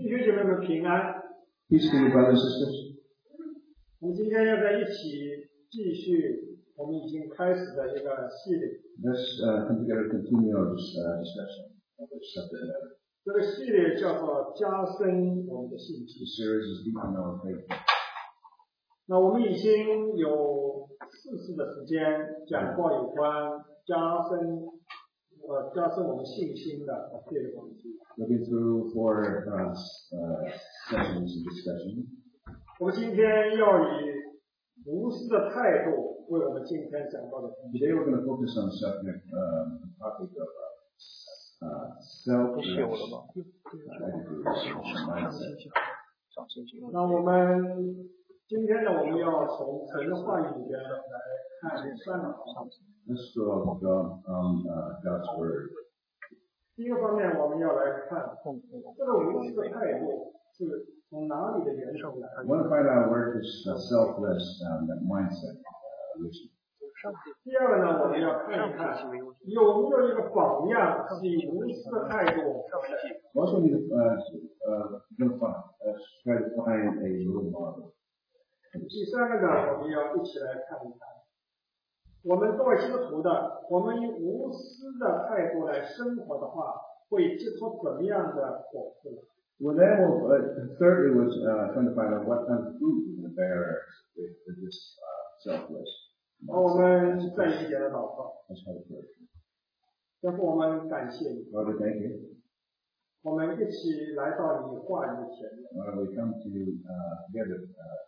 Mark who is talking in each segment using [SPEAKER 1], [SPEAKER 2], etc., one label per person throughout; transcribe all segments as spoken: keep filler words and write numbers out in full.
[SPEAKER 1] 弟兄姐妹们平安。
[SPEAKER 2] Peace to you, brothers and sisters.
[SPEAKER 1] 我们今天要在一起继续我们已经开始的一个系列。
[SPEAKER 2] Let's uh, come together to continue our uh, discussion of this subject matter.
[SPEAKER 1] 这个系列叫做加深我们的信
[SPEAKER 2] The
[SPEAKER 1] 心。
[SPEAKER 2] series is Deepen Our Faith.
[SPEAKER 1] 那我们已经有四次的时间讲过有关加深呃加深我们信心的这个东西。
[SPEAKER 2] Looking through four uh, uh, sessions of discussion.
[SPEAKER 1] 我们今天要以无私的态度为我们今天讲到的东西。
[SPEAKER 2] Today we're going to focus on the subject, um, the topic of uh, uh, selfless uh, attitudes, mindset.
[SPEAKER 1] 那我们今天呢，我们要从神的话语里边来看三个方面。
[SPEAKER 2] Let's go on God, um, uh, God's Word.
[SPEAKER 1] 第一个方面，我们要来看这个无私的态度是从哪里的源头来。
[SPEAKER 2] I want to find out where this uh, selfless um, mindset uh, originates.
[SPEAKER 1] 第二个呢，我们要看一看有没有一个榜样是以无私的态度。
[SPEAKER 2] We also need to uh, uh, go find, uh, try to find a role model.
[SPEAKER 1] 第三个呢，我们要一起来看一看，我们作为基督徒的，我们以无私的态度来生活的话，会结出怎么样的果子？
[SPEAKER 2] Well, then, we'll, uh, thirdly was uh, trying to find out what kind of fruit we can bear with, with this uh, selfless.
[SPEAKER 1] 好，我们再一节的祷告。
[SPEAKER 2] Let's have a prayer.
[SPEAKER 1] 天父，我们感谢你，
[SPEAKER 2] Father, thank you.
[SPEAKER 1] 我们一起来到你话语的前面，
[SPEAKER 2] Uh, we come to uh, together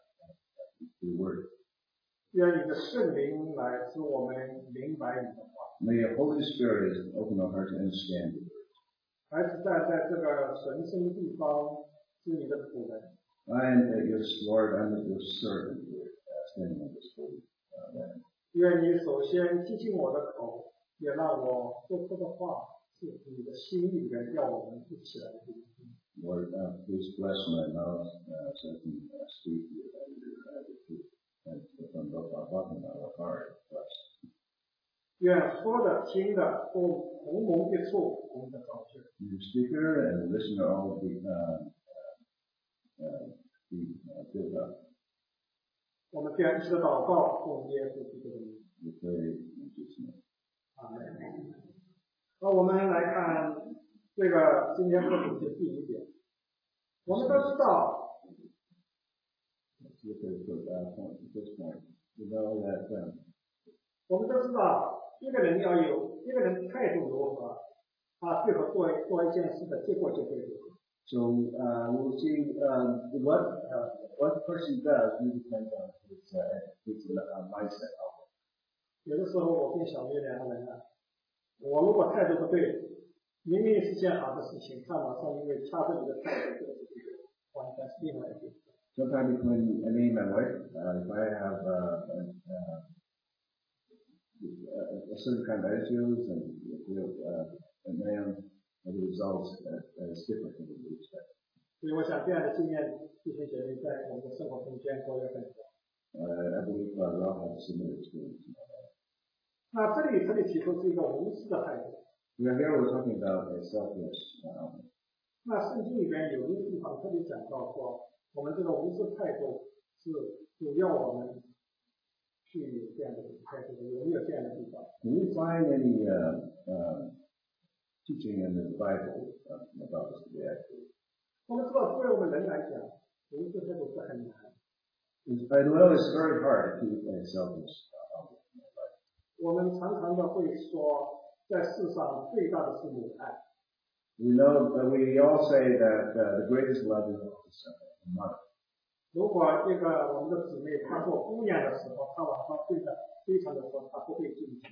[SPEAKER 2] uh, to the Word.
[SPEAKER 1] 愿你的圣灵来使我们明白你的话。
[SPEAKER 2] May the Holy Spirit open our hearts to understand the Word.
[SPEAKER 1] 孩子在在这个神圣地方是你的仆人，
[SPEAKER 2] I am uh, your Lord, I'm your servant here, uh, standing on this holy uh, land.
[SPEAKER 1] 愿你首先激进我的口，也让我说出的话是你的心意里面要我们一起来聆听。
[SPEAKER 2] Lord, uh, please bless my mouth uh, so I can uh, speak your uh, the truth. And from both our bottom and our heart, bless.
[SPEAKER 1] 愿说的听的都同谋一处，同的造就。
[SPEAKER 2] The speaker and the listener all be, uh, uh, be uh, built up.
[SPEAKER 1] 我们这样一起的祷告，奉耶稣基督的名。
[SPEAKER 2] We pray in Jesus' name.
[SPEAKER 1] 阿门。那我们来看这个今天的主题第一点。我们都知道，
[SPEAKER 2] Let's look at the uh, point, this point. We know that um,
[SPEAKER 1] 我们都知道，一个人要有一个人态度如何，他最后做做一件事的结果就会如何。
[SPEAKER 2] so uh, we'll see um, what uh, what the person does really depends on his uh, his uh, mindset.
[SPEAKER 1] 有的时候我跟小月两个人呢，我如果态度不对，明明是件好的事情，他马上因为掐着你的态度，完全是另外一回事。
[SPEAKER 2] Sometimes between me and my wife, uh, if I have uh, uh, uh, a certain kind of attitudes and uh, and then the results uh, is different than we expect.
[SPEAKER 1] 所以我想这样的经验，弟兄姐妹在我们的生活中间都有很多。
[SPEAKER 2] Uh, I believe uh, we all have a similar experience.
[SPEAKER 1] 那这里这里提出是一个无私的态度。
[SPEAKER 2] We are here we're talking about a selfless. Um,
[SPEAKER 1] 那圣经里边有一个地方特别讲到说，我们这个无私态度是主要我们去有这样的态度，有没有这样的地方？
[SPEAKER 2] can we find any uh, uh, teaching in the Bible uh, about this attitude?
[SPEAKER 1] 我们知道，作为我们人来讲，无私态度是很难。
[SPEAKER 2] I know it's very hard to keep a selfless. Uh,
[SPEAKER 1] 我们常常的会说，在世上最大的是母爱。
[SPEAKER 2] we know that we all say that uh, the greatest love is the mother.
[SPEAKER 1] 如果这个我们的姊妹她做姑娘的时候，她晚上睡得非常的说，她不会进去。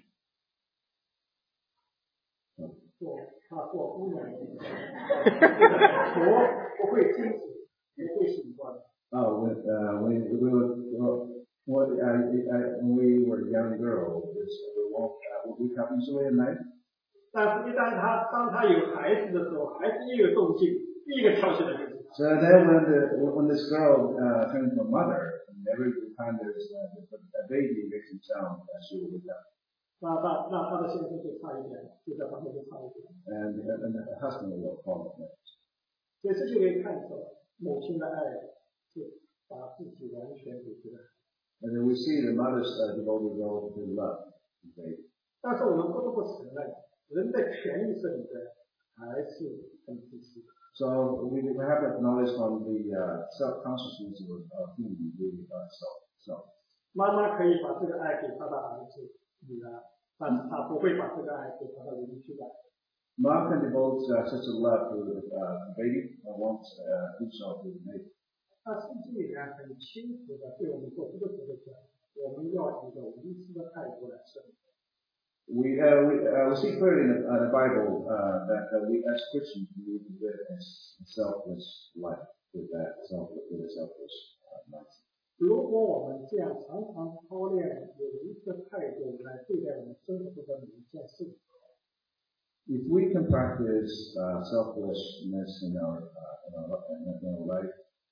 [SPEAKER 1] 做她做姑娘的时候，我不会进去，不会醒过来。
[SPEAKER 2] Oh, when, uh, when we were, well, when, uh, uh, when we were young girls, we won't, uh, we wake up usually at night.
[SPEAKER 1] 但是，一旦她当她有孩子的时候，孩子一有动静，第一个跳起来就是。
[SPEAKER 2] So then when the, when this girl, uh, turns into a mother, and every time there's uh, a baby makes a sound, uh, she will wake up.
[SPEAKER 1] 那那那她的先生就差一点，就在旁边就差一点。
[SPEAKER 2] And, and the husband will call it next.
[SPEAKER 1] 所以这就可以看出母亲的爱是把自己完全给这个。
[SPEAKER 2] And then we see the mother's uh, devoted role to love the baby.
[SPEAKER 1] 但是我们不得不承认，人的潜意识里边还是很自私的。
[SPEAKER 2] So we, we have to acknowledge from the uh, self-consciousness of, of human being by self. self.
[SPEAKER 1] 妈妈可以把这个爱给她的儿子、女儿，但是她不会把这个爱给她的邻居的。
[SPEAKER 2] Mom can devote uh, such a love to the uh, baby and wants uh, do so to the baby.
[SPEAKER 1] 那圣经里面很清楚的对我们做出的这个讲，我们要以一个无私的态度来生活。
[SPEAKER 2] We, uh, we, uh, we see clearly in the, uh, the Bible uh, that uh, we as Christians we need to live a selfless life with that selfless, with a selfless uh, mindset.
[SPEAKER 1] 如果我们这样常常操练有无私的态度来对待我们生活中的每一件事，
[SPEAKER 2] If we can practice uh, selflessness in our, uh, in our in our life,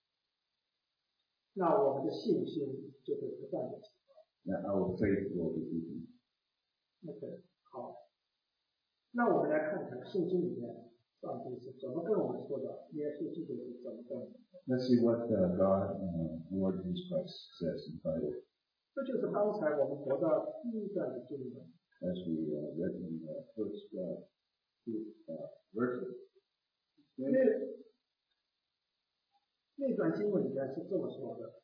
[SPEAKER 1] 那我们的信心就会不断的提高。
[SPEAKER 2] then our faith will be deepened.
[SPEAKER 1] OK， 好，那我们来看看圣经里面上帝是怎么跟我们说的，耶稣基督是怎么跟我们说的。
[SPEAKER 2] Let's see what uh, God, uh, Lord Jesus Christ, says in the Bible.
[SPEAKER 1] 这就是刚才我们读的第一段的经文。
[SPEAKER 2] As we uh, read in the first uh, two uh, verses.
[SPEAKER 1] 那那段经文里面是这么说的：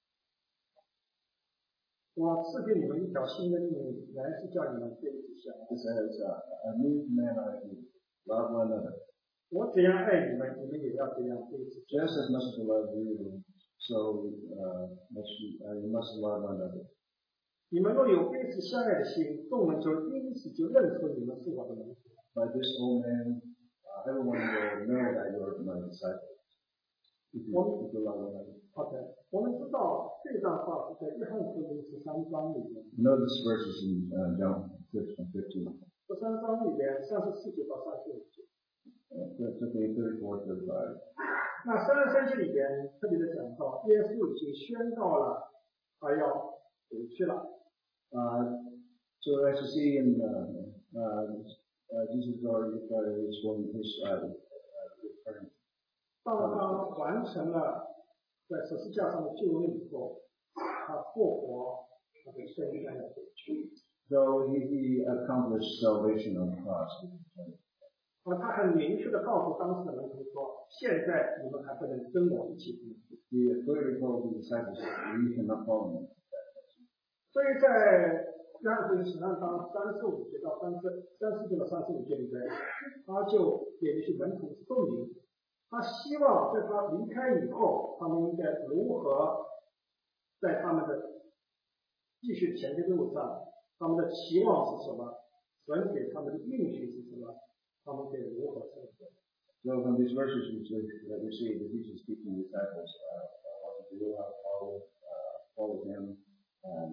[SPEAKER 1] 我赐给你们一条新的命令，原是叫你们彼此相爱。
[SPEAKER 2] It says, uh, a new command I give, love one another.
[SPEAKER 1] 我怎样爱你们，你们也要这样彼此相爱。
[SPEAKER 2] Just as much as I love you, so uh, must you, uh, you must love one another.
[SPEAKER 1] 你们若有彼此相爱的心，众人就因此就认出你们是我的门徒。
[SPEAKER 2] By this old man, uh, everyone will know that you are my disciples. If you, if you love one another.
[SPEAKER 1] OK， 我们知道这段话是在约翰福音十三章里面。
[SPEAKER 2] You know this verse is in uh, John fifteen.
[SPEAKER 1] 十三章里面三十四节到三十五节。
[SPEAKER 2] Uh, thirty-four, thirty-five.
[SPEAKER 1] 那三十三节里边特别的讲到，耶稣已经宣告了他要回去了。
[SPEAKER 2] Uh, so as you see in uh, uh, uh, Jesus already uh, is one his uh, uh, return.
[SPEAKER 1] 当他完成了在十字架上的救恩以后，他复活，他就宣告要回去。
[SPEAKER 2] So he, he accomplished salvation on the cross.
[SPEAKER 1] 而他很明确的告诉当时的门徒说：“现在你们还不能跟我一起进去。”
[SPEAKER 2] He clearly told the disciples, "You cannot follow me."
[SPEAKER 1] 所以在约翰福音十三章三十五节到三十三十节到三十五节里边，他就给那些门徒说明，他希望在他离开以后，他们应该如何在他们的继续前进的路上，他们的期望是什么，神给他们的应许是什么，他们可以如何生活。
[SPEAKER 2] So from these verses we see that we see that Jesus speaking to the disciples uh, what to do, how to follow, uh, follow him, um,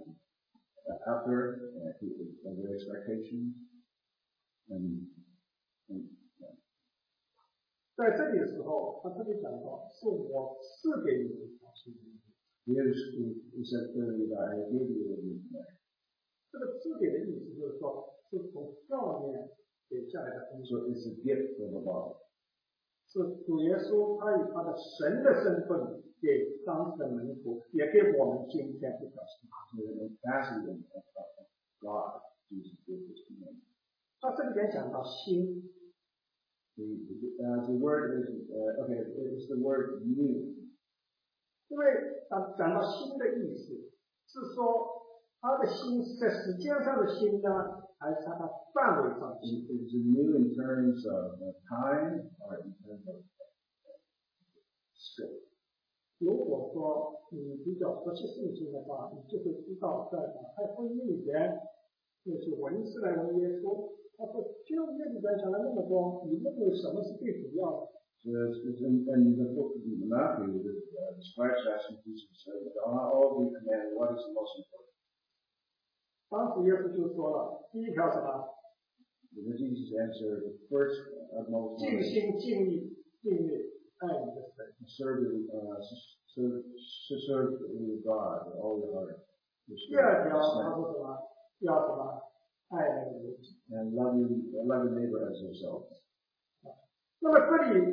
[SPEAKER 2] after uh, their expectations, and, and yeah.
[SPEAKER 1] 在这里的时候，他特别讲到，是我赐给你们一条新的命令。
[SPEAKER 2] Here's he said clearly that I gave you a new command.
[SPEAKER 1] 这个赐给的意思就是说，是从上面给下来的恩
[SPEAKER 2] So it's a gift from above.
[SPEAKER 1] 是主耶稣他以他的神的身份给当时的门徒，也给我们今天这条新的。
[SPEAKER 2] The capacity of God, Jesus gave this command.
[SPEAKER 1] 他这里边讲到心，
[SPEAKER 2] The, uh, the word is, uh, okay, it's the word new.
[SPEAKER 1] 因为讲讲到心的意思，是说他的心是在时间上的心呢，还是他的范围上的心？
[SPEAKER 2] Is it new in terms of time or in terms of scope?
[SPEAKER 1] 如果说你比较熟悉圣经的话，你就会知道，在马太福音里边，那些文士来问耶稣，他说：“旧约里边讲了那么多，你认为什么是最主要的？”
[SPEAKER 2] So it's, it's in, in the book of Matthew, the uh, scribes asking Jesus, uh, all the command, what is the most important?
[SPEAKER 1] 当时耶稣就说了，第一条什么？
[SPEAKER 2] And Jesus answered, the first and most
[SPEAKER 1] 尽心尽力尽力爱你的神。
[SPEAKER 2] serve, uh, serve, serve God with all your heart.
[SPEAKER 1] 第二条他说什么？要什么？爱你的人。
[SPEAKER 2] And love, you, love your neighbor as yourself.
[SPEAKER 1] 那么这里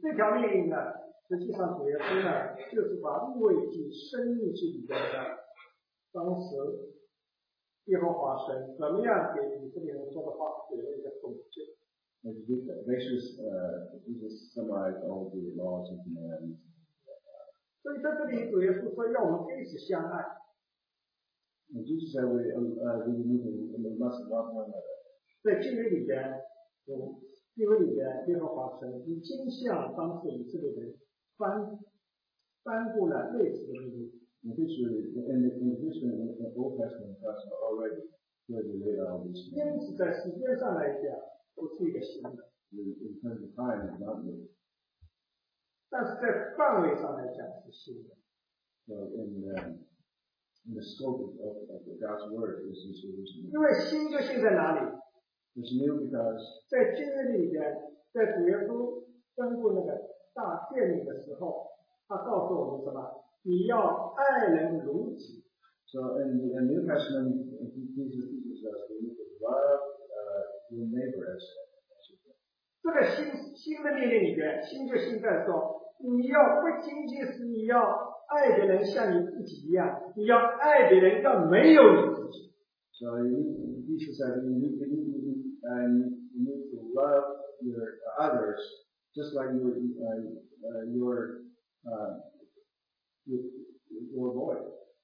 [SPEAKER 1] 这条命令呢，实际上主耶稣呢，就是把利未记生命记里边的当时耶和华神怎么样给以色列人说的话给了一个总结。
[SPEAKER 2] Jesus, uh, Jesus summarized all the laws and commands.
[SPEAKER 1] 所以在这里主耶稣说要我们彼此相爱。
[SPEAKER 2] And Jesus said we, uh, we need to we must love one another.
[SPEAKER 1] 在经文里边，有经文里边耶和华神已经向当时以色列人颁颁布了类似的命令。
[SPEAKER 2] In history, in the, in history, in the Old Testament, God already clearly laid out these.
[SPEAKER 1] 因此，在时间上来讲，不是一个新的。
[SPEAKER 2] In terms of time, it's not new.
[SPEAKER 1] 但是在范围上来讲是新的。
[SPEAKER 2] So in the, in the scope of, of God's word, this is new.
[SPEAKER 1] 因为新就新在哪里？
[SPEAKER 2] It's new because
[SPEAKER 1] 在经文里边，在主耶稣宣布那个大诫命的时候，他告诉我们什么？你要爱人如己。
[SPEAKER 2] So in the New Testament, Jesus teaches us we need to love uh, your neighbor as.
[SPEAKER 1] 这个新新的命令里边，新就新在说，你要不仅仅是你要爱别人像你自己一样，你要爱别人要没有你自己。
[SPEAKER 2] So Jesus said you need, you need, and you need to love your others just like your uh, uh, your uh, your, your Lord.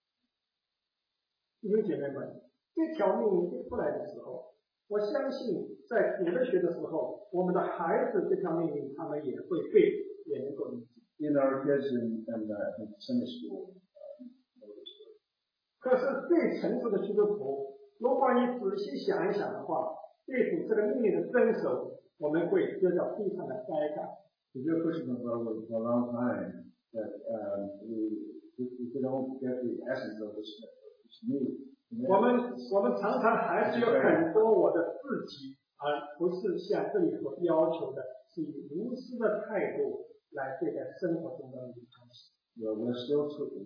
[SPEAKER 1] 弟兄姐妹们，这条命令一出来的时候，我相信在读了学的时候，我们的孩子这条命令他们也会背，也能够理解。
[SPEAKER 2] In our kids in, in, uh, in Sunday school, uh,
[SPEAKER 1] 可是最成熟的基督徒，如果你仔细想一想的话，对主这个命令的遵守，我们会得到非常的灾感。
[SPEAKER 2] If you're Christian for a long time, that um, we, we don't get the essence of this, this new.
[SPEAKER 1] 我们我们常常还是有很多我的自己，而不是像这里所要求的，是以无私的态度来对待生活中的每一东西。
[SPEAKER 2] Well, we're still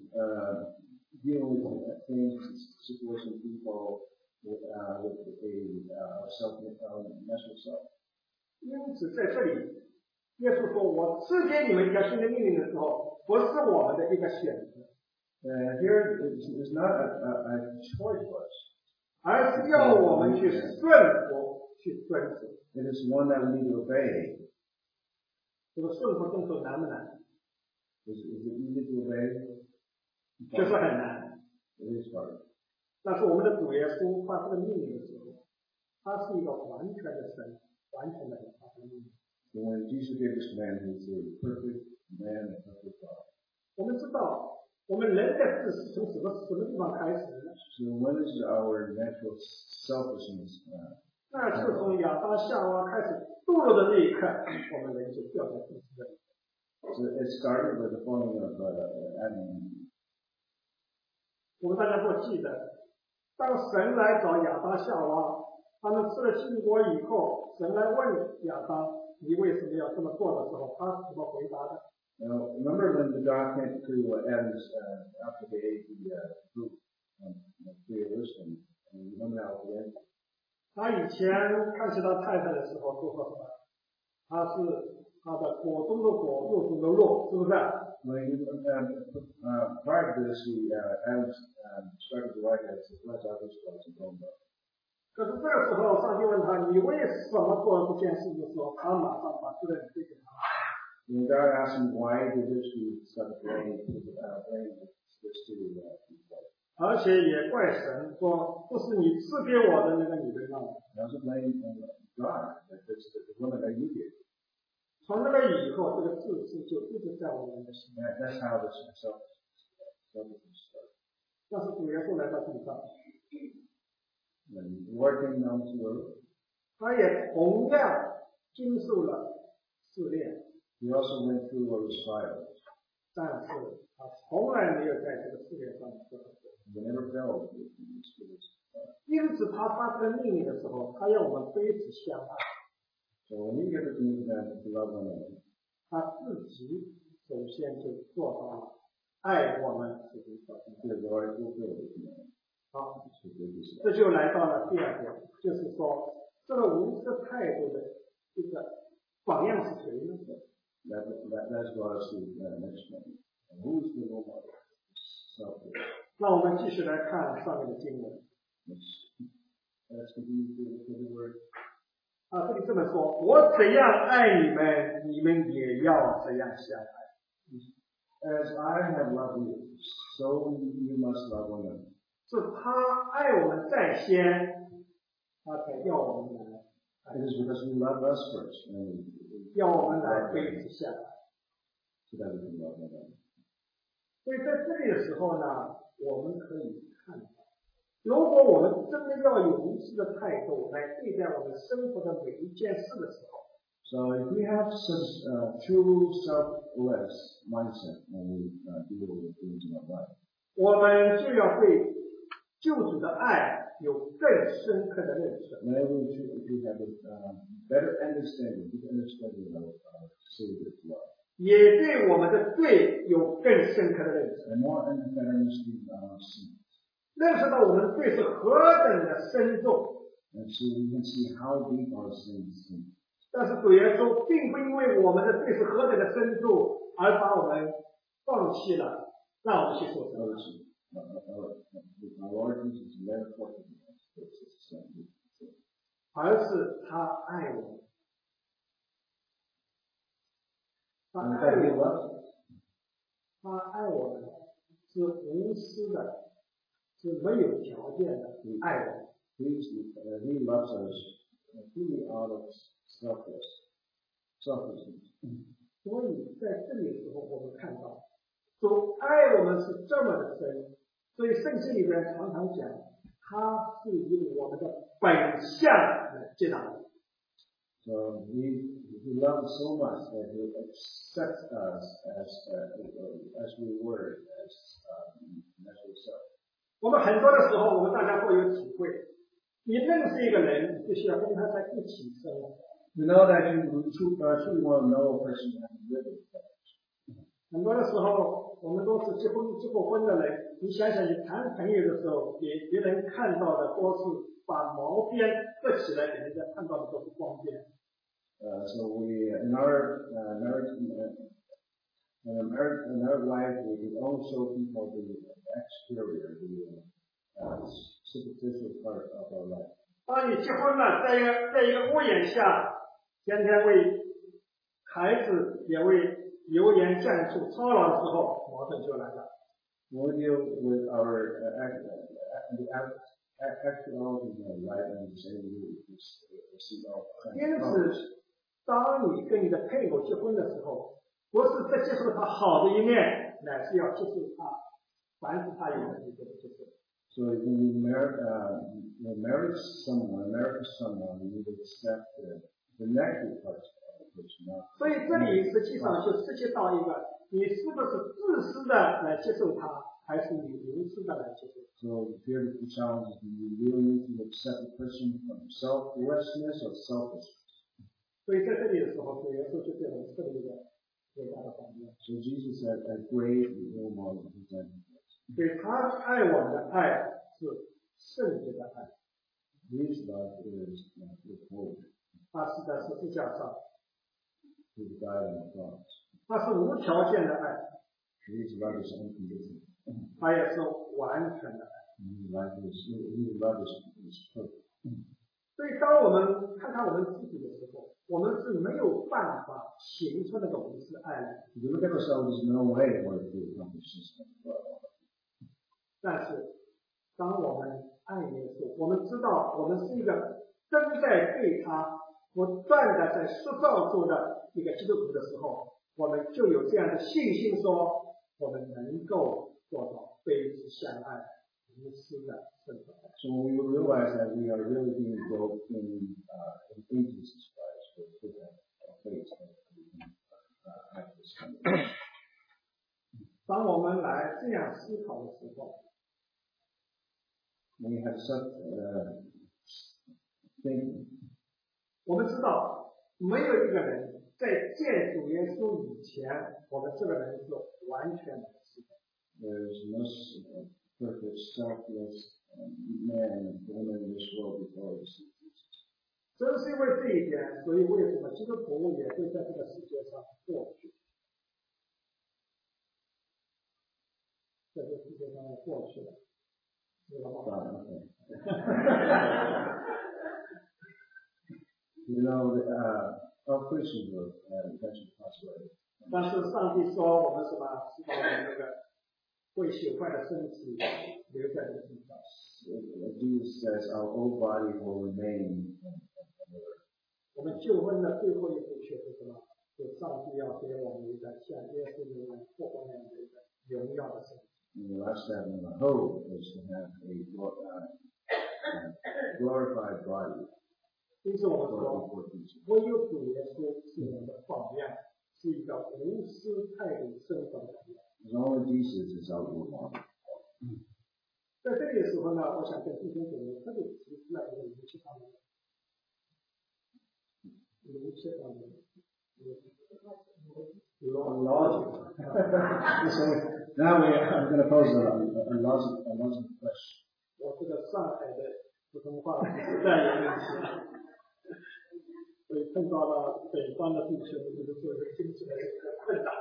[SPEAKER 2] uh, dealing with things, situations, people with, uh, with a uh, self, uh, national self.
[SPEAKER 1] 因此，在这里，耶稣说：“我赐给你们一条新的命令的时候，不是我们的一个选择。”
[SPEAKER 2] Uh, here it's, it's not a, a, a choice for us.
[SPEAKER 1] 而是要我们去顺服，去遵守。
[SPEAKER 2] It is one that we need to obey.
[SPEAKER 1] 这个顺服遵守难不难？
[SPEAKER 2] Is, is it easy to obey?
[SPEAKER 1] 确实很难。
[SPEAKER 2] It is hard.
[SPEAKER 1] 但是我们的主耶稣发出的命令的时候，他是一个完全的神，完全的发出的命令。
[SPEAKER 2] So when Jesus gave this command, he was a perfect man and perfect God.
[SPEAKER 1] 我们知道。 我们人的自私从什么什么地方开始呢？
[SPEAKER 2] So when is our natural selfishness? Uh,
[SPEAKER 1] 那是从亚当夏娃开始堕落的那一刻，我们人就掉在自私的里。
[SPEAKER 2] So it started with the falling of uh, Adam and Eve.
[SPEAKER 1] 我们大家都记得，当神来找亚当夏娃，他们吃了禁果以后，神来问亚当：“你为什么要这么做的时候，他怎么回答的？
[SPEAKER 2] Now, remember when the God came to uh, Adam's uh, after they ate the uh, fruit um, of tree of wisdom, and remember how it ended?
[SPEAKER 1] 他以前看起他太太的时候，都说什么？他是他的果中的果，肉中的肉，是不是？
[SPEAKER 2] When he, um, uh, prior to this, he, uh, Adam um, started to write as his last other was in home.
[SPEAKER 1] 可是这个时候，上帝问他：“你为什么做这件事情的时候，他马上把责任推给他。”
[SPEAKER 2] When God asked him why did this, he started blaming uh, blaming this to uh, people.
[SPEAKER 1] 而且也怪神说：“不是你赐给我的那个女人让我。”
[SPEAKER 2] And also blame God that it's the woman that you did.
[SPEAKER 1] 从那个以后，这个自私就一直在我们的心里。
[SPEAKER 2] That, that's how this self selfishness started.
[SPEAKER 1] 但是主耶稣来到地上，
[SPEAKER 2] When working on this world,
[SPEAKER 1] 他也同样经受了试炼。
[SPEAKER 2] he also went through those trials.
[SPEAKER 1] 但是他从来没有在这个试炼上失败。
[SPEAKER 2] He never fell in these spirits.
[SPEAKER 1] 因此，他发这个命令的时候，他要我们彼此相爱。
[SPEAKER 2] So when we get the command to love one another,
[SPEAKER 1] 他自己首先就做到了爱我们自己所爱。
[SPEAKER 2] he has already fulfilled the command.
[SPEAKER 1] 好，
[SPEAKER 2] To do this.
[SPEAKER 1] 这就来到了第二点，就是说这个无私态度的一个榜样是谁呢？
[SPEAKER 2] that, that, that's brought us to the next point. Who is the role model? Selfless.
[SPEAKER 1] 那我们继续来看上面的经文。
[SPEAKER 2] Let's continue to the word.
[SPEAKER 1] 啊，这里这么说，我怎样爱你们，你们也要怎样相爱。
[SPEAKER 2] As I have loved you, so you must love one another.
[SPEAKER 1] 是他爱我们在先，他才要我们来。
[SPEAKER 2] It is because you love us first, and
[SPEAKER 1] 要我们来彼此相爱。
[SPEAKER 2] So that we can love one another.
[SPEAKER 1] 所以在这里的时候呢，我们可以看到，如果我们真的要有如此的态度来对待我们生活的每一件事的时候，
[SPEAKER 2] So if we have such a true selfless mindset when we uh, deal with things in our life,
[SPEAKER 1] 我们就要对救主的爱有更深刻的认识。
[SPEAKER 2] then we should we have a uh, better understanding, deep understanding of our Savior's love,
[SPEAKER 1] 也对我们的罪有更深刻的认识，
[SPEAKER 2] and more and better understanding of our sin.
[SPEAKER 1] 认识到我们的罪是何等的深重。
[SPEAKER 2] And so we can see how deep our sin is.
[SPEAKER 1] 但是主耶稣并不因为我们的罪是何等的深重而把我们放弃了，让我们去受审判。
[SPEAKER 2] Uh, uh, our Lord Jesus never forsaken us.
[SPEAKER 1] 而是他爱我们，他
[SPEAKER 2] And
[SPEAKER 1] 爱
[SPEAKER 2] that He
[SPEAKER 1] 我们，
[SPEAKER 2] loves us.
[SPEAKER 1] 他爱我们是无私的，是没有条件的爱我们。
[SPEAKER 2] He, uh, he loves us really out of selfless, selflessness.
[SPEAKER 1] 所以在这里的时候，我们看到主爱我们是这么的深，所以圣经里边常常讲，他是以我们的本相来接纳我们。
[SPEAKER 2] So he, he loves us so much that he accepts us as, uh, as we were, as, um, as ourselves.
[SPEAKER 1] 我们很多的时候，我们大家会有体会，你认识一个人，你必须要跟他在一起生活。
[SPEAKER 2] We know that you truly, uh, truly want to know a person you have to live with.
[SPEAKER 1] 很多的时候，我们都是结婚结过婚的人，你想想，你谈朋友的时候，给别人看到的都是把毛边遮起来，给人家看到的都是光边。
[SPEAKER 2] Uh, so we, in our uh, marriage, uh, in our marriage, in our life, we only show people the exterior, the uh, superficial part of our life.
[SPEAKER 1] 当你结婚了，在一个在一个屋檐下，天天为孩子也为油盐酱醋操劳的时候，矛盾就来了。
[SPEAKER 2] When we deal with our uh, act, uh, the act, actuality of our life and the same way we see all
[SPEAKER 1] 因
[SPEAKER 2] kinds of
[SPEAKER 1] 此，当你跟你的配偶结婚的时候，不是在接受他好的一面，乃是要接受他，凡是他有的，你都接受。
[SPEAKER 2] So when you marry, uh, when you marry someone, marry someone, you need to accept the, the negative parts of the person. Not
[SPEAKER 1] 所以这里实际上就涉及到一个，你是不是自私的来接受他，还是你无私的来接受他？
[SPEAKER 2] So here the challenge is you really need to accept a person from selflessness or selfishness.
[SPEAKER 1] 所以在这里的时候，主耶稣就给我们设立一个伟大的榜样。
[SPEAKER 2] So Jesus had a great role model in his life.
[SPEAKER 1] 所以他爱我们的爱是圣洁的爱，
[SPEAKER 2] His love is uh, withhold.
[SPEAKER 1] 他是在十字架上，
[SPEAKER 2] He died on the cross.
[SPEAKER 1] 他是无条件的爱，
[SPEAKER 2] His love is unconditional.
[SPEAKER 1] 他也是完全的爱。
[SPEAKER 2] His love is, his love is, is perfect.
[SPEAKER 1] 所以当我们看看我们自己的时候，我们是没有办法行出那个无私爱来。
[SPEAKER 2] If you look at ourselves, there's no way for us to accomplish this.
[SPEAKER 1] 但是，当我们爱耶稣，我们知道我们是一个正在被他不断的在塑造中的一个基督徒的时候，我们就有这样的信心说，我们能够做到彼此相爱、无私的生活。
[SPEAKER 2] So when we realize that we are really being built in, uh, in Jesus Christ, we have faith that we can uh, have this kind of.
[SPEAKER 1] 当我们来这样思考的时候，
[SPEAKER 2] When we have such uh, thinking,
[SPEAKER 1] 我们知道没有一个人在见主耶稣以前，我们这个人是完全的失败。
[SPEAKER 2] there's no uh, perfect, selfless um, man and woman in this world before we see Jesus.
[SPEAKER 1] 正是因为这一点，所以为什么基督徒也会在这个世界上过去，在这个世界上过去了，知道吗？
[SPEAKER 2] You know, uh, our Christians will uh, eventually pass away.
[SPEAKER 1] 但是上帝说我们什么？是把我们那个会朽坏的身体留在这个地上。
[SPEAKER 2] Jesus says our old body will remain on earth.
[SPEAKER 1] 我们救恩的最后一步却是什么？是上帝要给我们一个像耶稣那样复活那样的一个荣耀的身体。
[SPEAKER 2] And the last step in the hope is to have a uh, glorified body.
[SPEAKER 1] 因此我们说，唯有主耶稣是我们的榜样，是一个无私态度生活的榜样。
[SPEAKER 2] Only Jesus is our role model.
[SPEAKER 1] 在这个时候呢，我想跟弟兄姐妹特别提出来一个灵气方面的，灵气方面的。Logic.
[SPEAKER 2] So now we are going to pose a, a, a logic, a logic question.
[SPEAKER 1] 我这个上海的普通话实在有问题。所以碰到了北方的地区，我们就做一个听起来有点困难。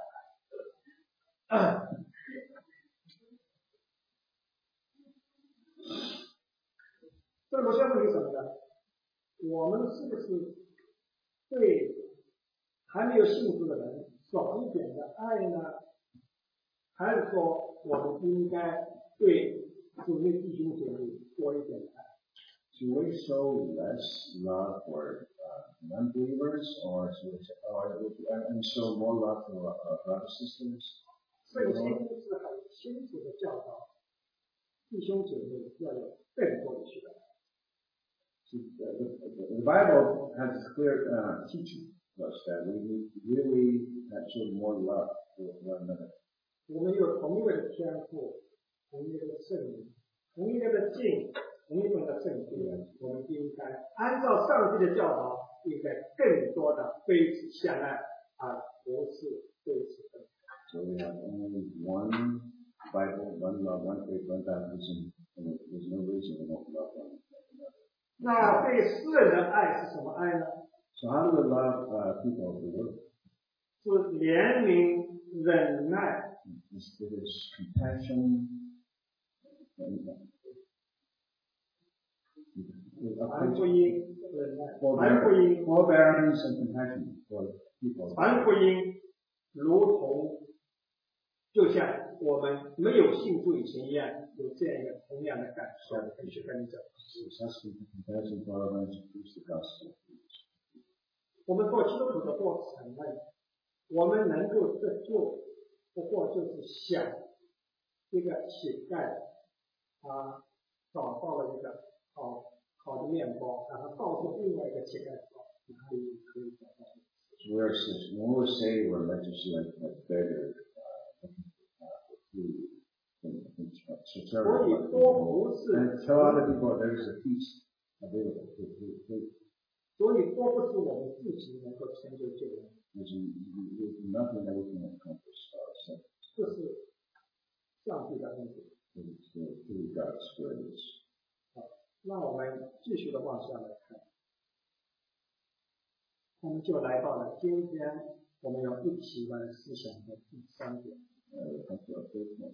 [SPEAKER 1] 这我先问你什么呢？我们是不是对还没有信主的人少一点的爱呢？还是说我们应该对主内弟兄姐妹多一点的爱？
[SPEAKER 2] Should we show less love for uh, non-believers, or should we, or, and show more love for uh, brothers and sisters?
[SPEAKER 1] 圣经是很清楚的教导，弟兄姐妹要有更多的去爱。
[SPEAKER 2] The, the, the Bible has a clear uh, teaching to us that we really show more love for one another.
[SPEAKER 1] 我们有同一位的天赋，同一位的圣灵，同一位的敬。同一份的圣经，我们应该按照上帝的教导，应该更多的彼此相爱，而不是彼此分开。
[SPEAKER 2] So we have only one Bible, one love, one faith, one baptism, and there's no reason we don't love one another.
[SPEAKER 1] 那对诗人的爱是什么爱呢？
[SPEAKER 2] So how do we love uh, people of the world?
[SPEAKER 1] 是怜悯、忍耐。
[SPEAKER 2] It is compassion. And,
[SPEAKER 1] 传福音，忍耐，传福
[SPEAKER 2] forbearance,
[SPEAKER 1] 音，
[SPEAKER 2] forbearance and compassion for people.
[SPEAKER 1] 传福音，如同就像我们没有信主以前一样，有这样一个同样的感受，可以去跟你讲。
[SPEAKER 2] Compassion, tolerance, preach the gospel.
[SPEAKER 1] 我们做基督徒的多承认，我们能够得救，不过就是想一个乞丐啊找到了一个好好的面包，然后告诉另外一个乞丐说，哪里可以找到。
[SPEAKER 2] We're when we're saved, we're meant to see like a beggar uh, for food and, and, and tell other people there's a feast available.
[SPEAKER 1] 所以多不是我们自己能够成就救恩。
[SPEAKER 2] There's nothing that we can accomplish ourselves.
[SPEAKER 1] 这是上帝的恩典。
[SPEAKER 2] It's through God's grace.
[SPEAKER 1] 好，那我们继续的往下来看，我们就来到了今天我们要一起来思想的第三点。
[SPEAKER 2] Uh,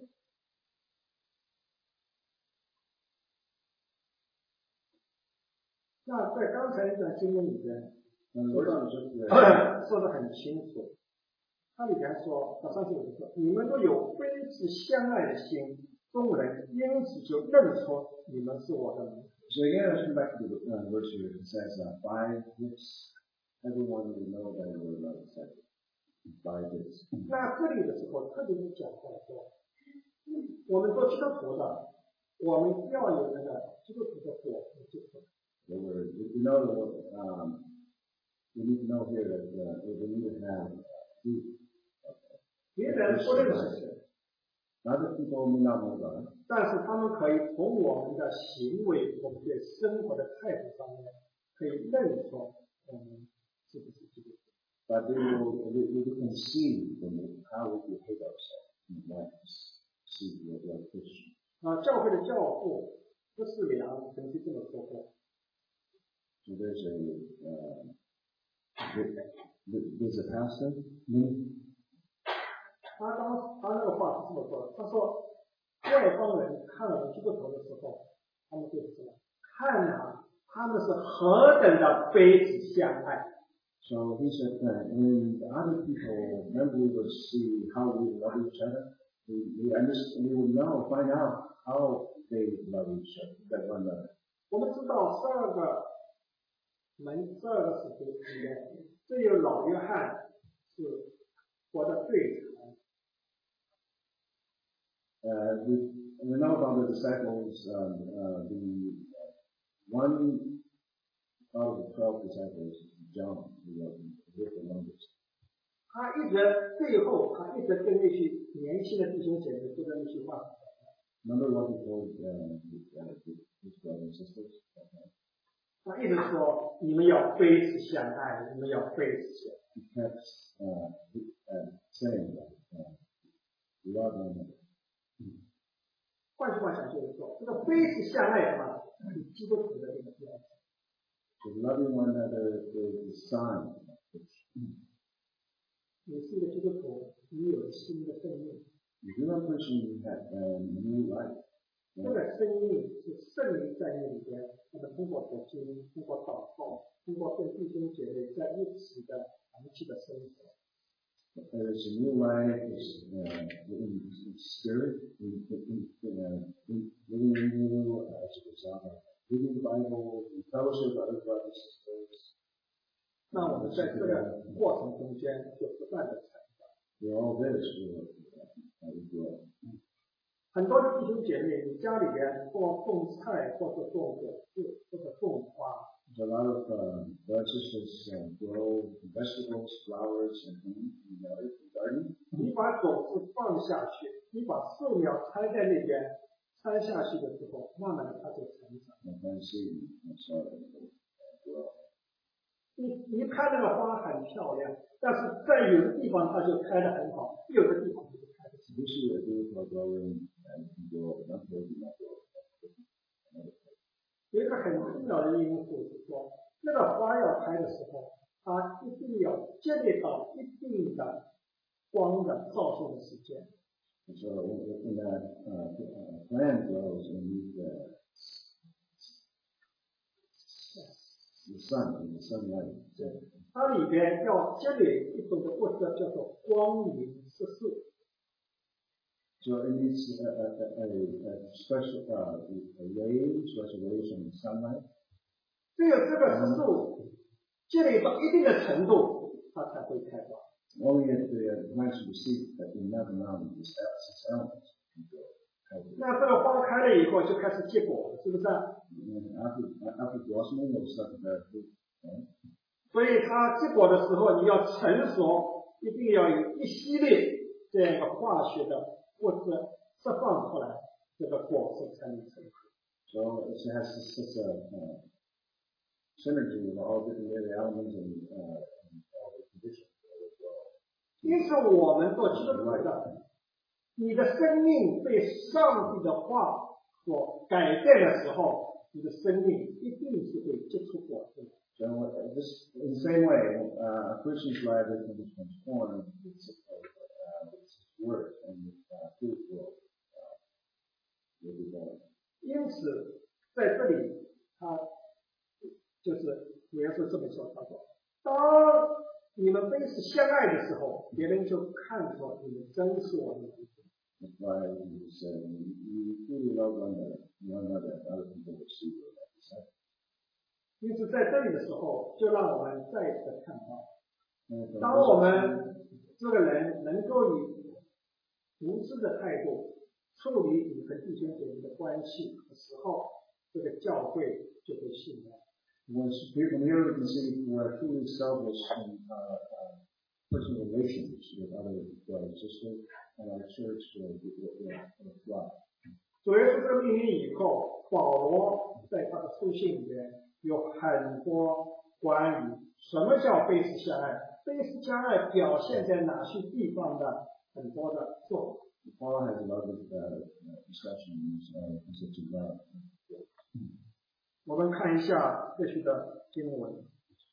[SPEAKER 1] 那在刚才的经文里边，说到说得很清楚，它里边说，它上去有说，你们都有彼此相爱的心，众人因此就认出你们是我的门。
[SPEAKER 2] So again, let's come back to the uh, verse here. It says, uh, by this, everyone will know that we're not accepted. By this.
[SPEAKER 1] 那这里的时候特别是讲到说，我们做基督徒的，我们要有那个基督徒的果子就是。
[SPEAKER 2] So we're, you know, um, we need to know here that uh, we need to have fruit.
[SPEAKER 1] 别人不认识神，
[SPEAKER 2] Other people may not know God.
[SPEAKER 1] 但是他们可以从我们的行为、我们对生活的态度上面，可以认出我们是不是基督徒。
[SPEAKER 2] But we will, we, we can see from how we behave ourselves in life, see what we are Christian.
[SPEAKER 1] 啊，教会的教父不是良曾经这么说过。
[SPEAKER 2] So there's a, uh, there's a pastor, me.
[SPEAKER 1] 他当他那个话是这么说的，他说外邦人看我们基督徒的时候，他们就是什么？看啊，他们是何等的彼此相爱。
[SPEAKER 2] So he said that when the other people, non-believers, see how we love each other, we, we understand, we will know, find out how they love each other, that one another.
[SPEAKER 1] 我们知道十二个门，十二个使徒里面，只有老约翰是活得最长。
[SPEAKER 2] Uh, we, we know about the disciples, um, uh, the one out of the twelve disciples, John, who wrote the longest.
[SPEAKER 1] 他一直最后，他一直跟那些年轻的弟兄姐妹说的那句话。
[SPEAKER 2] Remember what he told uh, his brothers and sisters?
[SPEAKER 1] 他一直说，你们要彼此相爱，你们要彼此相爱。
[SPEAKER 2] He kept uh, uh, saying that, uh, love one another.
[SPEAKER 1] 换句话讲，就是说，这个彼此相爱的话，是基督徒的这个标准。
[SPEAKER 2] So loving one another is a sign.
[SPEAKER 1] 你是一个基督徒，你有新的生命。
[SPEAKER 2] If you're a Christian, you have a new life.
[SPEAKER 1] 这个生命是圣灵在你里边，我们通过读经，通过祷告，通过跟弟兄姐妹在一起的长期的生活。
[SPEAKER 2] There is a new life, is uh, in, in spirit, in, in, in, uh, in living in you as a result of reading the Bible, in fellowship with other brothers and sisters.
[SPEAKER 1] 那我们在这个过程中间就不断的成长。
[SPEAKER 2] We all this will uh, grow.
[SPEAKER 1] 很多的弟兄姐妹，你家里边或种菜，或者种果树，或者种花。
[SPEAKER 2] There's a lot of uh, brothers and sisters uh, grow vegetables, flowers, and things in the garden.
[SPEAKER 1] 你把种子放下去，你把树苗栽在那边，栽下去的时候，慢慢的它就成长。你你看那个花很漂亮，但是在有的地方它就开得很好，有的地方它就开得很好。有一个很重要的因素是说，那个花要开的时候，它一定要接触到一定的光的照射的时间。
[SPEAKER 2] So when that uh, plant grows and needs the, the sun, the sunlight.
[SPEAKER 1] 它里边要积累一种的物质叫做光明色素。
[SPEAKER 2] So it needs a, a, a, a special uh, a ray, special rays from the sunlight.
[SPEAKER 1] 只有这个色素积累到一定的程度，它才会开花。
[SPEAKER 2] Only if the plants receive enough amount of these elements can grow.
[SPEAKER 1] 那这个花开了以后就开始结果了，是不是？
[SPEAKER 2] After after blossoming, it will start to bear fruit.
[SPEAKER 1] 所以它结果的时候，你要成熟，一定要有一系列这样一个化学的物质释放出来，这个果实才能成熟。
[SPEAKER 2] So it has this, this uh, uh, synergy with all different elements and, uh, and all the conditions.
[SPEAKER 1] 因此，我们做基督徒的，你的生命被上帝的话所改变的时候，你的生命一定是会结出果子。
[SPEAKER 2] So this, in the same way, uh, a Christian's life is to be transformed with uh, His word and uh, fruit will uh, will be born.
[SPEAKER 1] 因此，在这里，他就是主要是这么说，他说，当你们彼此相爱的时候，别人就看出你们真是我的门徒。
[SPEAKER 2] That's why he said, you truly love one another, one another, other people will see you as disciples.
[SPEAKER 1] 因此，在这里的时候，就让我们再一次看到，当我们这个人能够以无私的态度处理你和弟兄姐妹的关系的时候，这个教会就会信赖。
[SPEAKER 2] Once people here we can see we're truly selfish in uh, uh, personal relations with other brothers and sisters, and our church will, will, will, will fly.
[SPEAKER 1] 主耶稣这个命令以后，保罗在他的书信里面有很多关于什么叫彼此相爱，彼此相爱表现在哪些地方的很多的做法。
[SPEAKER 2] Paul has a lot of uh, discussions on uh, such as love.
[SPEAKER 1] 我们看一下这些的经文。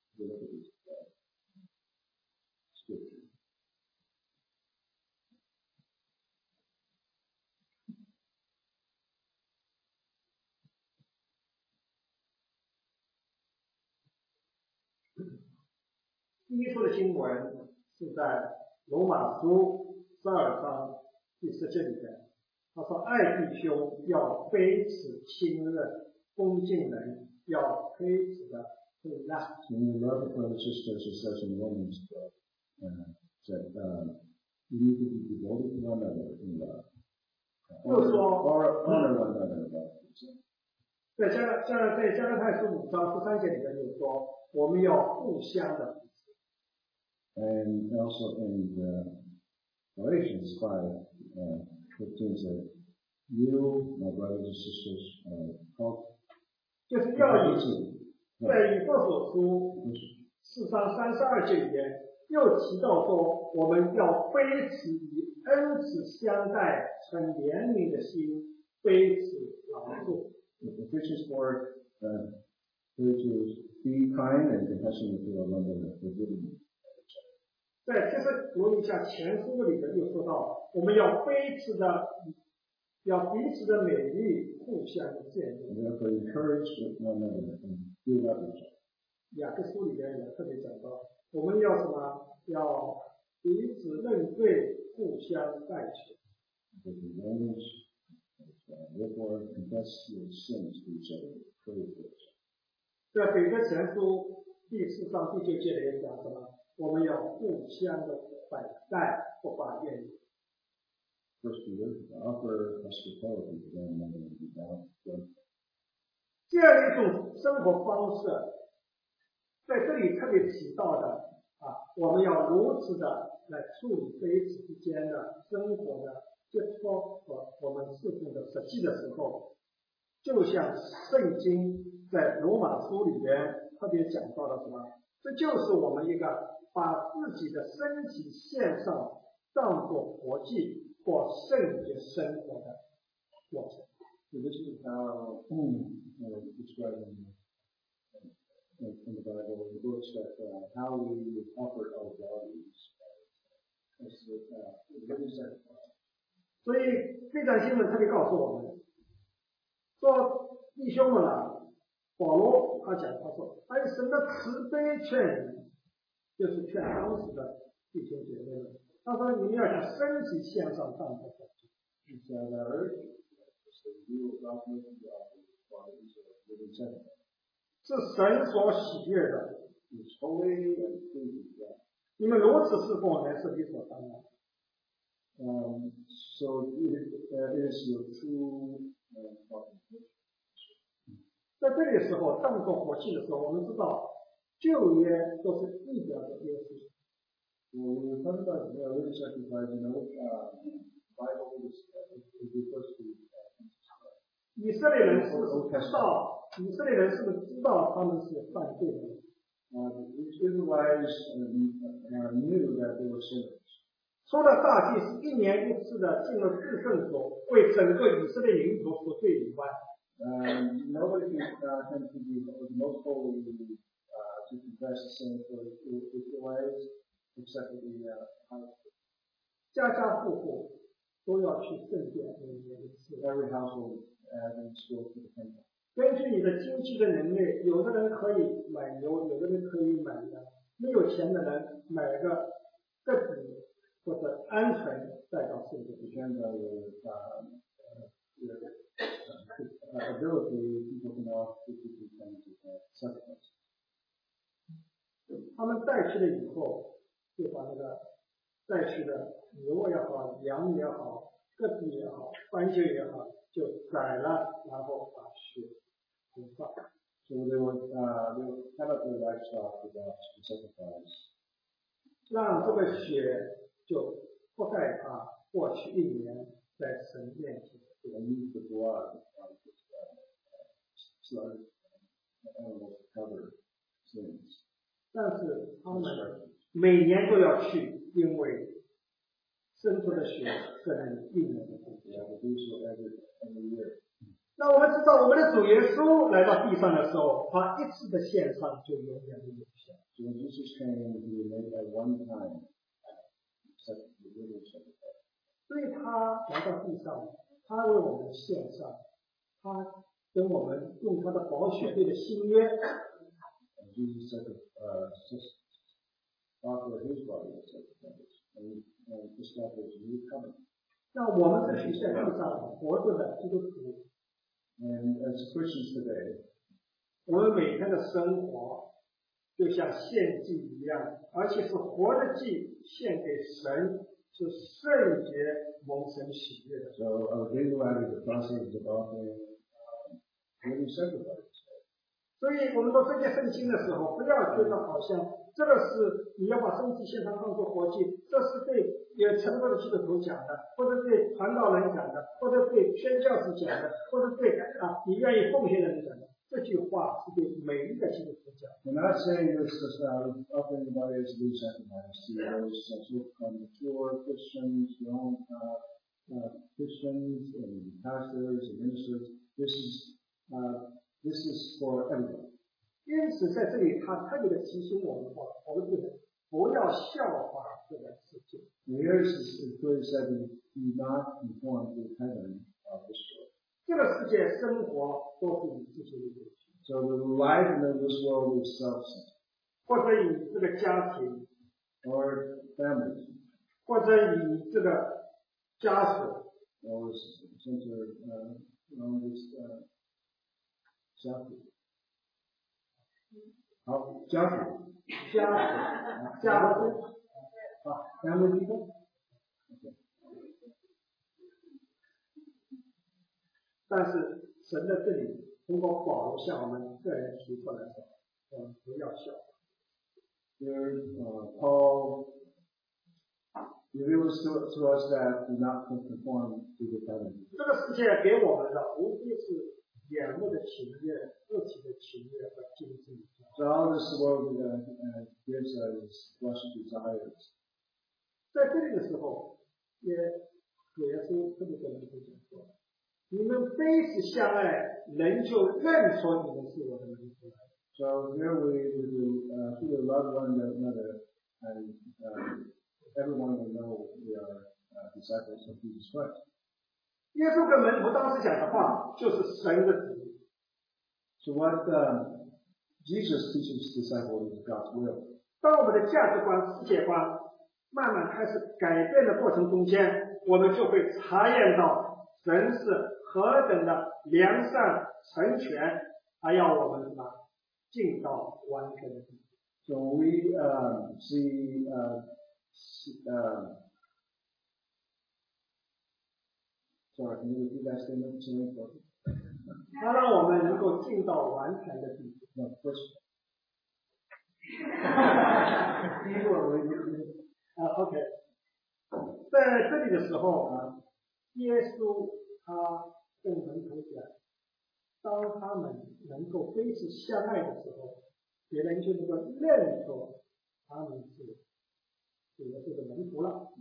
[SPEAKER 1] 第一处的经文是在罗马书十二章第十节里边，他说：“爱弟兄要彼此亲热，恭敬人要彼此的惠纳。”
[SPEAKER 2] When you love brothers and sisters, it says in Romans twelve, uh, that uh, you need to be devoted to one another in love, or, or honor one another in love.
[SPEAKER 1] 在加加在加拉太书五章十三节里边就说，我们要互相的。
[SPEAKER 2] And also in the Galatians five, uh, fifteen says, you, my brothers and sisters, are called.
[SPEAKER 1] 就是要以在以弗所书四章三十二节里边又提到说，我们要彼此以恩慈相待，存怜悯的心，彼此饶恕。
[SPEAKER 2] Ephesians four, uh, which is be kind and compassionate to one another, forgiving.
[SPEAKER 1] 在帖撒罗尼迦前书里边又说到，我们要彼此的，要彼此的美丽互相的建立。
[SPEAKER 2] Therefore, encourage one another and build up each other.
[SPEAKER 1] 雅各书里边也特别讲到，我们要什么？要彼此认罪，互相代求。
[SPEAKER 2] Therefore, confess your sins to each other, pray for each other.
[SPEAKER 1] 在彼得前书第四章第九节里也讲什么？我们要互相的款待，不发怨言。
[SPEAKER 2] First Peter, offer hospitality to one another without guilt.
[SPEAKER 1] 这样一种生活方式，在这里特别提到的啊，我们要如此的来处理彼此之间的生活的接触和我们侍奉的实际的时候，就像圣经在罗马书里边特别讲到的什么？这就是我们一个把自己的身体献上，当作活祭或圣洁生活的过程。
[SPEAKER 2] So this is how um, uh, described in, in, in the Bible, in the books, that uh, how we offer our bodies as a living sacrifice.
[SPEAKER 1] 所以这段经文特别告诉我们，说弟兄们啊，保罗他讲，他说，还有神的慈悲劝人，就是劝当时的弟兄姐妹们。他说，你们要将身体献上当作活祭。是神所喜悦的，你们如此侍奉乃是理所当然。
[SPEAKER 2] Um, so it, uh, it is your true uh,
[SPEAKER 1] 在这里的时候，当作活祭的时候，我们知道旧约都是预表着耶稣。
[SPEAKER 2] When we talk about the living sacrifice, you know, uh, Bible is, is refers to
[SPEAKER 1] 以色列人是不是知道？以色列人是不是知道他们是犯罪的？
[SPEAKER 2] Uh, the Israelites uh, knew that they were sinners.
[SPEAKER 1] 说的大祭是一年一次的进入至圣所，为整个以色列民族赎罪以外。
[SPEAKER 2] Um, nobody can, uh, can be the most holy uh, to confess the sin for the Israelites except for the uh, house.
[SPEAKER 1] 家家户户都要去圣殿每年一次。
[SPEAKER 2] Every household uh, needs to go to the temple.
[SPEAKER 1] 根据你的经济的能力，有的人可以买牛，有的人可以买羊，没有钱的人买个鸽子或者鹌鹑带到圣殿。
[SPEAKER 2] Depends on your, uh, your uh, ability, people can offer different kinds of sacrifice.
[SPEAKER 1] 他们带去了以后，就把那个带去的牛也好，羊也好，鸽子也好，斑鸠也好，就宰了，然后把血涂上。
[SPEAKER 2] So they would, uh, they would cut up their livestock without sacrifice.
[SPEAKER 1] 让这个血就覆盖它过去一年在神面前。
[SPEAKER 2] They use the blood of this uh, slaughtered animals to cover sins.
[SPEAKER 1] 但是他们每年都要去，因为生出的血是人一年的工资。
[SPEAKER 2] They have to do so every, every year.
[SPEAKER 1] 那我们知道道我们的主耶稣来到地上的时候，他一次的献上就永远的有效。
[SPEAKER 2] So when Jesus came, he made at one time such a little sacrifice.
[SPEAKER 1] 所以他来到地上，他为我们献上，他跟我们用他的宝血对的新约。
[SPEAKER 2] And Jesus said, uh, just offer his body as sacrifice and, and establish a new covenant.
[SPEAKER 1] 那我们这些在地上活着的基督徒，
[SPEAKER 2] And as Christians today,
[SPEAKER 1] 我们每天的生活就像献祭一样，而且是活的祭，献给神，是圣洁蒙神喜悦的。
[SPEAKER 2] so our daily life is a process of offering um, living sacrifice.
[SPEAKER 1] 所以我们读这些圣经的时候，不要觉得好像这个是你要把身体献上当作活祭，这是对有成功的基督徒讲的，或者对传道人讲的，或者对宣教士讲的，或者对啊你愿意奉献的人讲的。这句话是对每一个基督徒讲的。
[SPEAKER 2] We're not saying this is uh, offering the body as a living sacrifice to those uh, so-called mature Christians, young uh, uh, Christians and pastors and ministers. This is uh, this is for everyone.
[SPEAKER 1] 因此在这里他特别的提醒我们，我们不要效法这个世界。
[SPEAKER 2] Here is clearly said, do not conform to the pattern of this world.
[SPEAKER 1] 这个世界生活都是以自己为中心，
[SPEAKER 2] So the life in this world is self-centered,
[SPEAKER 1] 或者以这个家庭，
[SPEAKER 2] or families,
[SPEAKER 1] 或者以这个家属，
[SPEAKER 2] or centered uh, around this uh, self. 好，家属，
[SPEAKER 1] 家属，家属。
[SPEAKER 2] 啊 family people.
[SPEAKER 1] 但是神在这里通过保罗向我们个人提出来说，我们不要效法。
[SPEAKER 2] Here, uh, Paul reveals to, to us that do not conform to the pattern.
[SPEAKER 1] 这个世界给我们的无非是眼目的情悦、肉体的情悦和经济。
[SPEAKER 2] So all this world uh, uh, gives us fleshly desires.
[SPEAKER 1] 在这里的时候，也主耶稣特别跟我们讲说，你们非是相爱，人就认出你们是我的门徒来。
[SPEAKER 2] So here we, we do uh, truly love one another, and um, everyone will know we are uh, disciples of Jesus Christ.
[SPEAKER 1] 耶稣跟门徒当时讲的话，就是神的旨意。
[SPEAKER 2] So what um, Jesus teaches disciples is God's will.
[SPEAKER 1] 当我们的价值观、世界观慢慢开始改变的过程中间，我们就会察验到神是何等的良善、成全，还要我们什么尽到完全的地步。
[SPEAKER 2] So we um, see, uh, see uh, sorry, can you repeat that statement? Sorry.
[SPEAKER 1] 他让我们能够尽到完全的地步。
[SPEAKER 2] No, first.
[SPEAKER 1] 第一步我们啊 ，OK， 在这里的时候啊，耶稣他跟门徒讲，当他们能够彼此相爱的时候，别人就能够认出他们是主的这个门徒了。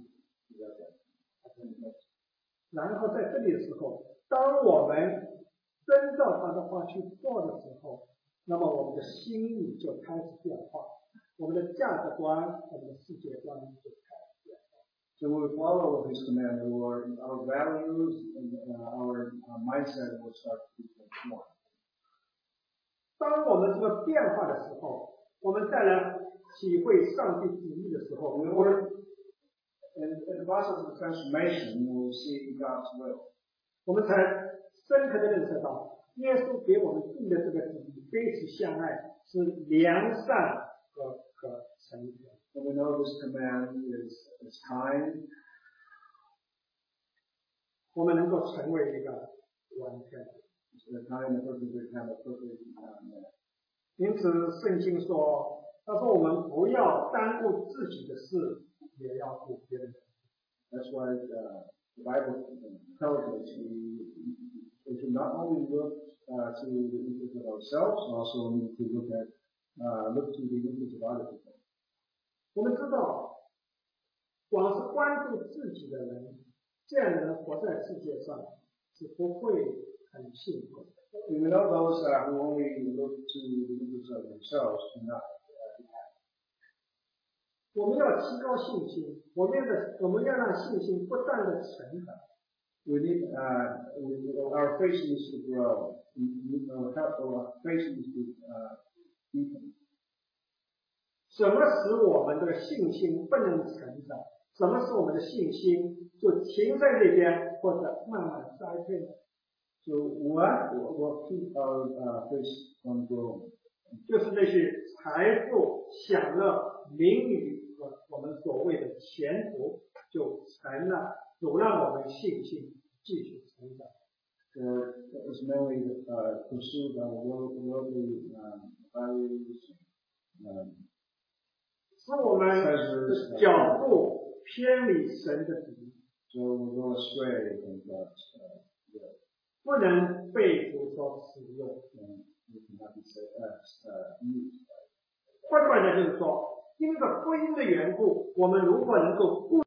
[SPEAKER 1] 然后在这里的时候，当我们遵照他的话去做的时候，那么我们的心意就开始变化，我们的价值观、我们的世界观就开始变化。
[SPEAKER 2] So we follow His command, or our values and uh, our uh, mindset will start to transform.
[SPEAKER 1] 当我们这个变化的时候，我们再来体会上帝旨意的时候，我们
[SPEAKER 2] In, in the process of transformation, we will see God's will.
[SPEAKER 1] 我们才深刻的认识到，耶稣给我们定的这个旨意，彼此相爱是良善和和成全。
[SPEAKER 2] And we know this command is, is kind.
[SPEAKER 1] 我们能够成为一个完全的。
[SPEAKER 2] It's the kind of perfect, the kind of perfect uh, man.
[SPEAKER 1] 因此，圣经说，他说我们不要单顾自己的事，也要顾别人的事。
[SPEAKER 2] That's why uh, the Bible tells us we, we should not only look uh, to the interests of ourselves, also need to look at uh, look to the interests of other people.
[SPEAKER 1] 我们知道，光是关注自己的人，这样的人活在世界上是不会很幸福。
[SPEAKER 2] We know those uh, who only look to the interests of themselves do not uh, be happy.
[SPEAKER 1] 我们要提高信心，我们要的我们要让信心不断的成长。
[SPEAKER 2] We need uh, we, our faith needs to grow. We, we, our, our faith needs to uh, deepen.
[SPEAKER 1] 什么使我们的信心不能成长？什么使我们的信心就停在那边，或者慢慢衰退呢？
[SPEAKER 2] So what will keep our uh, faith from growing?
[SPEAKER 1] 就是那些财富、享乐、名誉和我们所谓的前途，就成了阻让我们信心继续成长。
[SPEAKER 2] Or is mainly uh, pursued by worldly um, values, um,
[SPEAKER 1] 使我们的脚步偏离神的旨意，
[SPEAKER 2] so we go astray from God's uh, will.
[SPEAKER 1] 不能被主所使用。
[SPEAKER 2] And we cannot be said as uh, used.
[SPEAKER 1] 换句话讲，就是说，因着福音的缘故，我们如果能够不